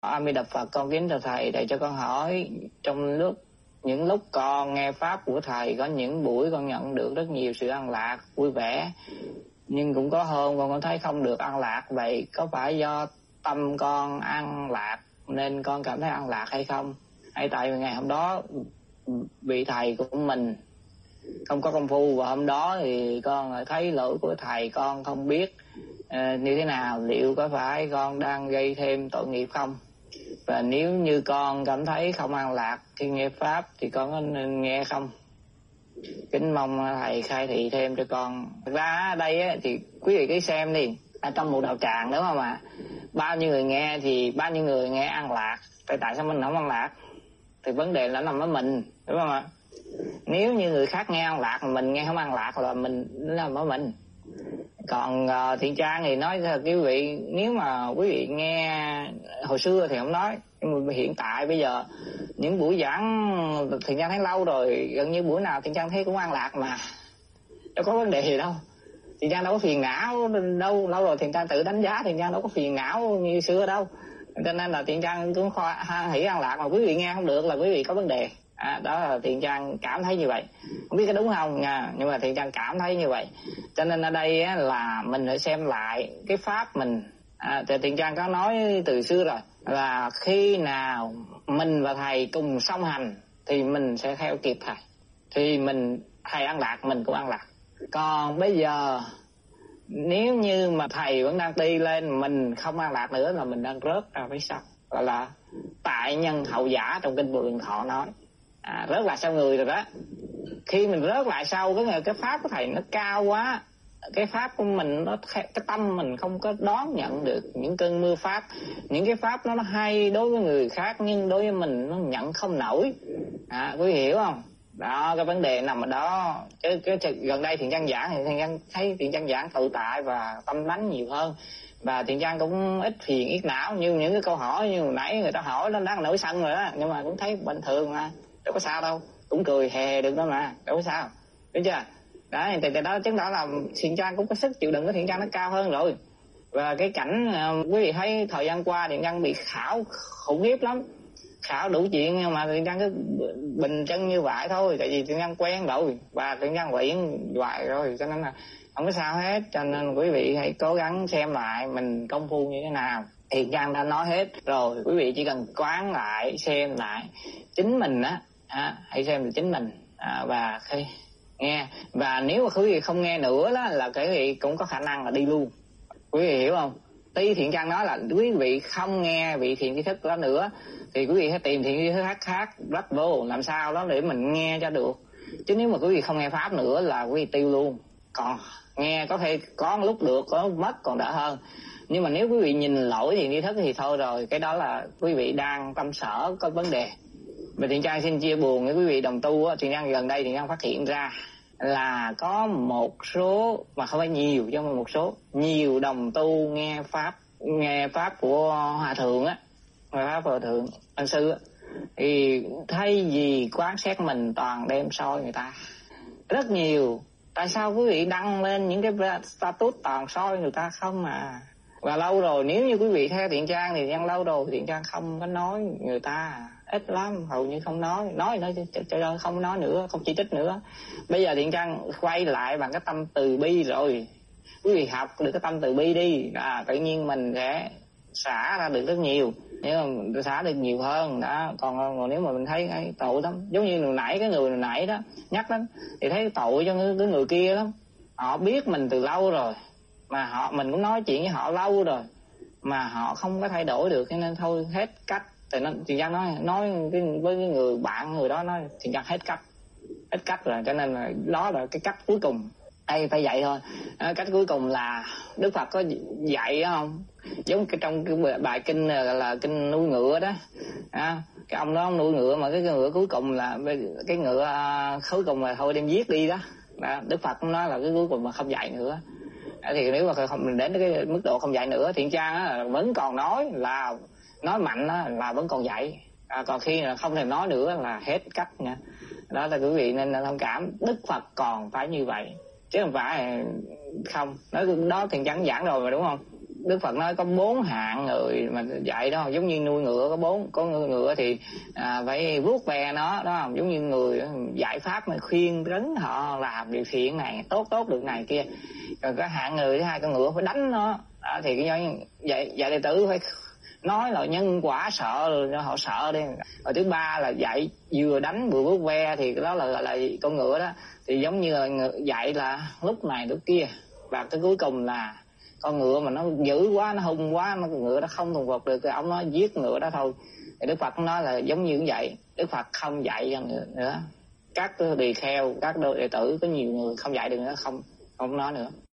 A Di Đà Phật, con kính thưa thầy, để cho con hỏi, trong những lúc con nghe pháp của thầy, có những buổi con nhận được rất nhiều sự an lạc, vui vẻ, nhưng cũng có hôm con thấy không được an lạc. Vậy có phải do tâm con an lạc nên con cảm thấy an lạc hay không? Hay tại vì ngày hôm đó vị thầy của mình không có công phu, và hôm đó thì con thấy lỗi của thầy, con không biết như thế nào, liệu có phải con đang gây thêm tội nghiệp không? Và nếu như con cảm thấy không an lạc khi nghe pháp thì con có nên nghe không? Kính mong thầy khai thị thêm cho con. Thật ra ở đây á, thì quý vị cứ xem đi, ở trong một đạo tràng đúng không ạ? Bao nhiêu người nghe thì bao nhiêu người nghe an lạc. Tại sao mình không an lạc? Thì vấn đề là nằm ở mình, đúng không ạ? Nếu như người khác nghe an lạc mà mình nghe không an lạc là mình nằm ở mình. Còn Thiện Trang thì nói thật quý vị, nếu mà quý vị nghe hồi xưa thì không nói, nhưng mà hiện tại bây giờ những buổi giảng Thiện Trang thấy lâu rồi, gần như buổi nào Thiện Trang thấy cũng an lạc mà, đâu có vấn đề gì đâu. Thiện Trang đâu có phiền não đâu, lâu rồi Thiện Trang tự đánh giá Thiện Trang đâu có phiền não như xưa đâu, cho nên là Thiện Trang cũng hỷ an lạc. Mà quý vị nghe không được là quý vị có vấn đề. Đó là Thiện Trang cảm thấy như vậy, không biết có đúng không nha, nhưng mà Thiện Trang cảm thấy như vậy. Cho nên ở đây á, là mình phải xem lại cái pháp mình. Thì Thiện Trang có nói từ xưa rồi, là khi nào mình và thầy cùng song hành thì mình sẽ theo kịp thầy, thì thầy an lạc mình cũng an lạc. Còn bây giờ nếu như mà thầy vẫn đang đi lên, mình không an lạc nữa là mình đang rớt ra phía sau, gọi là tại nhân hậu giả trong kinh Vô Lượng Thọ nói. Rớt lại sau người rồi đó. Khi mình rớt lại sau, cái pháp của thầy nó cao quá, cái pháp của mình cái tâm mình không có đón nhận được những cơn mưa pháp. Những cái pháp nó hay đối với người khác, nhưng đối với mình nó nhận không nổi. Quý hiểu không? Đó, cái vấn đề nằm ở đó. Chứ gần đây Thiện Trang giảng thì Thiện Trang thấy Thiện Trang giảng tự tại và tâm đắc nhiều hơn, và Thiện Trang cũng ít phiền ít não như những cái câu hỏi như hồi nãy người ta hỏi, nó đang nổi sân rồi đó, nhưng mà cũng thấy bình thường mà, đâu có sao đâu, cũng cười hè được đó mà, đâu có sao, đúng chưa? Đó, thì đó chứng tỏ là Thiện Trang cũng có sức chịu đựng của Thiện Trang nó cao hơn rồi. Và cái cảnh quý vị thấy thời gian qua Thiện Trang bị khảo khủng khiếp lắm, khảo đủ chuyện, nhưng mà Thiện Trang cứ bình chân như vậy thôi, tại vì Thiện Trang quen rồi và Thiện Trang luyện hoài rồi, cho nên là không có sao hết. Cho nên quý vị hãy cố gắng xem lại mình công phu như thế nào. Thiện Trang đã nói hết rồi, quý vị chỉ cần quán lại, xem lại chính mình á, hãy xem được chính mình và nghe. Và nếu mà quý vị không nghe nữa đó là quý vị cũng có khả năng là đi luôn, quý vị hiểu không? Tí Thiện Trang nói là quý vị không nghe vị thiện tri thức đó nữa thì quý vị hãy tìm thiện tri thức khác rất vô, làm sao đó để mình nghe cho được. Chứ nếu mà quý vị không nghe pháp nữa là quý vị tiêu luôn. Còn nghe có thể có lúc được, có lúc mất còn đỡ hơn. Nhưng mà nếu quý vị nhìn lỗi thiện tri thức thì thôi rồi, cái đó là quý vị đang tâm sở có vấn đề. Và Thiện Trang xin chia buồn với quý vị đồng tu. Thiện Trang gần đây Thiện Trang phát hiện ra là có một số, mà không phải nhiều chứ, mà một số nhiều đồng tu nghe pháp của Hòa Thượng á, pháp Hòa Thượng Ân Sư á, thì thay vì quán xét mình toàn đem soi người ta rất nhiều. Tại sao quý vị đăng lên những cái status toàn soi người ta không à? Và lâu rồi, nếu như quý vị theo Thiện Trang thì Thiện lâu rồi Thiện Trang không có nói người ta, ít lắm, hầu như không nói cho không nói nữa, không chỉ trích nữa. Bây giờ Thiện Trang quay lại bằng cái tâm từ bi rồi. Quý vị học được cái tâm từ bi đi, tự nhiên mình sẽ xả ra được rất nhiều, nếu mà xả được nhiều hơn đó. Còn nếu mà mình thấy cái tội lắm, giống như người nãy đó nhắc lắm, thì thấy tội cho cái người kia lắm. Họ biết mình từ lâu rồi, mà mình cũng nói chuyện với họ lâu rồi mà họ không có thay đổi được, cho nên thôi hết cách. Thì Thiện Trang nói với cái người bạn người đó, nói Thiện Trang hết cách rồi, cho nên là đó là cái cách cuối cùng. Đây phải vậy thôi. Cách cuối cùng là Đức Phật có dạy không, giống trong cái bài kinh là kinh nuôi ngựa đó. Cái ông đó ông nuôi ngựa, mà cái ngựa cuối cùng là cái ngựa cuối cùng là thôi đem giết đi đó. Đức Phật cũng nói là cái cuối cùng mà không dạy nữa. Thì nếu mà mình đến cái mức độ không dạy nữa, Thiện Trang á, vẫn còn nói mạnh á, là vẫn còn dạy. Còn khi là không thèm nói nữa là hết cách nha. Đó là quý vị nên là thông cảm, Đức Phật còn phải như vậy chứ không phải không. Nói đó Thiện Trang giảng rồi mà, đúng không? Đức Phật nói có 4 hạng người mà dạy đó, giống như nuôi ngựa có ngựa thì phải vuốt ve nó đó không, giống như người dạy pháp mà khuyên rấn họ làm điều thiện này tốt được này kia. Rồi có hạng người thứ hai, con ngựa phải đánh nó đó, thì cái dạy đệ tử phải nói là nhân quả sợ rồi họ sợ đi. Rồi thứ ba là dạy vừa đánh vừa vuốt ve, thì cái đó là con ngựa đó, thì giống như là dạy là lúc này lúc kia, và tới cuối cùng là con ngựa mà nó dữ quá, nó hung quá, nó ngựa nó không thuần phục được thì ông nó giết ngựa đó thôi. Thì Đức Phật nói là giống như vậy, Đức Phật không dạy cho nữa. Các tỳ kheo, các đệ tử có nhiều người không dạy được nữa, không nói nữa.